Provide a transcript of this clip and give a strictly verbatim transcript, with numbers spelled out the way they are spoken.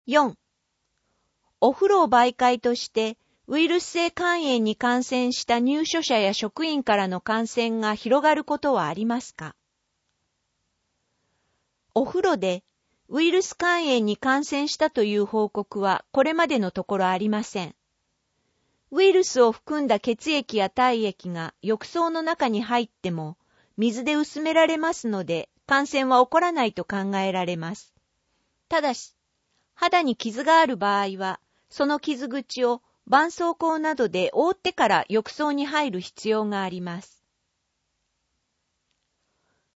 よん、お風呂を媒介としてウイルス性肝炎に感染した入所者や職員からの感染が広がることはありますか？お風呂でウイルス肝炎に感染したという報告はこれまでのところありません。ウイルスを含んだ血液や体液が浴槽の中に入っても水で薄められますので感染は起こらないと考えられます。ただし、肌に傷がある場合は、その傷口を絆創膏などで覆ってから浴槽に入る必要があります。